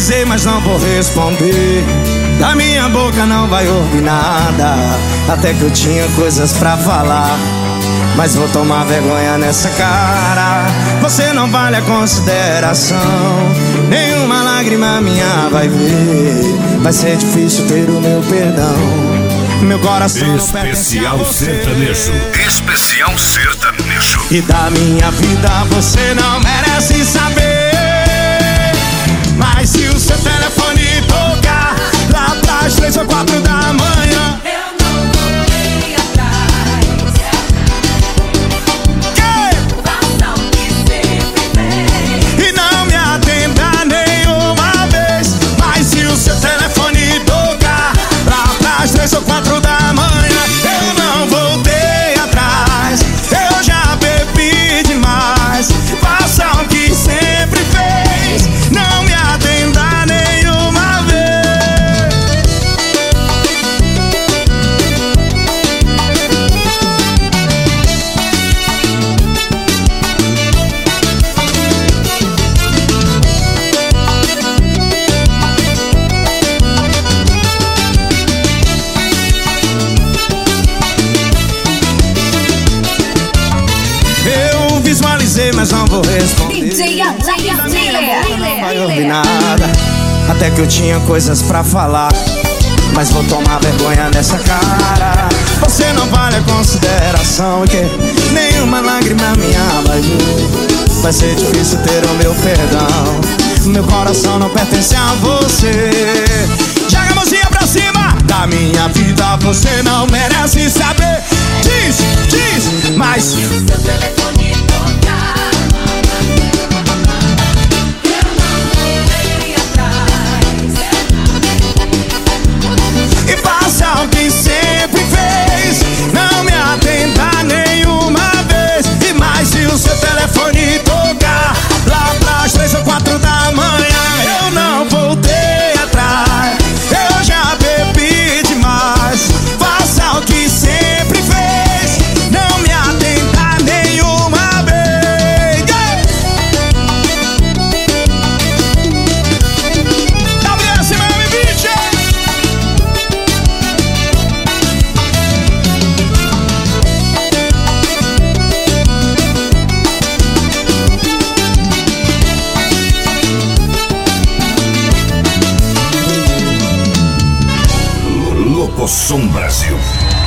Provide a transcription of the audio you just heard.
Visualizei, mas não vou responder. Da minha boca não vai ouvir nada. Até que eu tinha coisas pra falar, mas vou tomar vergonha nessa cara. Você não vale a consideração, nenhuma lágrima minha vai ver. Vai ser difícil ter o meu perdão. Meu coração Especial não sertanejo. Especial sertanejo. E da minha vida você não merece saber. Mas se o seu telefone tocar lá pras 3 ou 4 da manhã, eu não voltei atrás. Faça o que sempre fez e não me atenda nenhuma vez. Mas se o seu telefone tocar lá pras 3 ou 4 da manhã, eu não voltei atrás. Eu já bebi demais. Faça o que sempre fez, não me atenda nenhuma vez. Eu visualizei, mas não vou responder. DJ Não vai ouvir nada. Até que eu tinha coisas pra falar, mas vou tomar vergonha nessa cara. Você não vale a consideração, que nenhuma lágrima minha vai vir. Vai ser difícil ter o meu perdão. Meu coração não pertence a você. Joga a mãozinha pra cima. Da minha vida você não merece saber. Diz, mas se o seu telefone tocar, eu não voltei atrás. e faça o que sempre fez, não me atenda nenhuma vez. E mais se o seu telefone tocar lá pras 3 ou 4 da manhã, eu não voltei atrás. Eu já bebi demais. Faça o que sempre fez, não me atenda nenhuma vez. WS Miami Beach. Locosom Brasil.